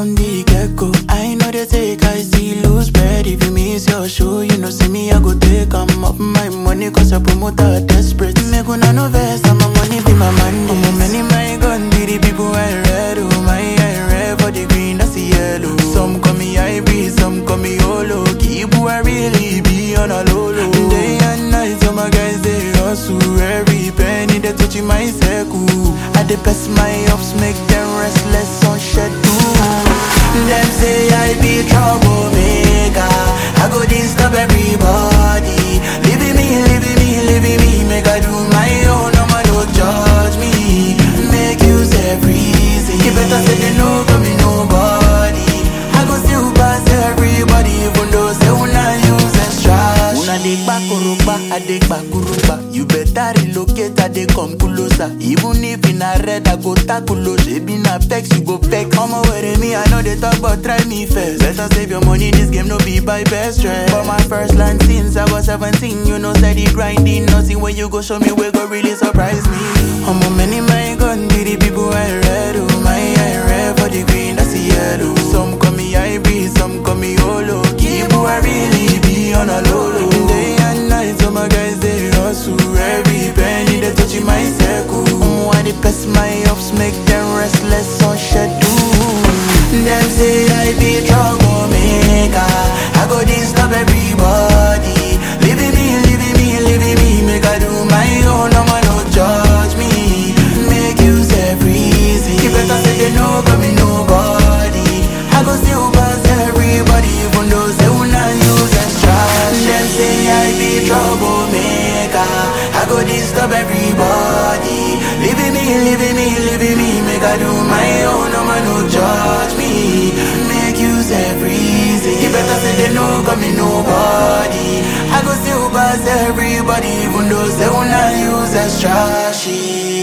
from the get-go. I know they take, I see lose bread. If you miss your show, you know, see me, I go take. I'm up my money, cause a promoter desperate. Make una no vex, and my money be my money. Many my gun, be the people I read. Oh, my I read for the green, that's the yellow. Some call me hybrid, some call me holo. Keep who I really be on a low low. Day and night, all my guys, they hustle. Every penny, they touching my circle. I the best my ups, make them restless on schedule. Them say I be troublemaker. I go disturb everybody. Leaving me, make I do my own. No man don't judge me. Make use every reason. You better say they know got me nobody. I go still pass everybody, even though say una use extra. Una dey bakuruba, I dey bakuruba. You better relocate, I dey come closer. Even if in a red, I go tackle. Shebi na pex, you go peck. Come away with me, I know they talk, but try me first. Better save your money, this game no be by best stress. But my first land since I was 17, you know steady grinding. Nothing when you go show me where go really surprise me. I'm a many my gun, be the people I read. Oh my I read for the green, that's the yellow. Some call me hybrid, some call me holo. Keep who I really be on a low low. Day and night, all my guys they hustle. Every penny they touching my circle. Why they press my ups, make them restless on schedule. Them say I be troublemaker. I go disturb everybody. Leaving me, make I do my own. No man don't judge me. Make use every reason. You better say they know got me nobody. I go still pass everybody, even though say una use extra. Them say I be troublemaker. I go disturb everybody. Leaving me, make I do my own. No man don't judge me. Make use every reason. You better say they know got me nobody. I go still pass everybody, even though say una use extra shit.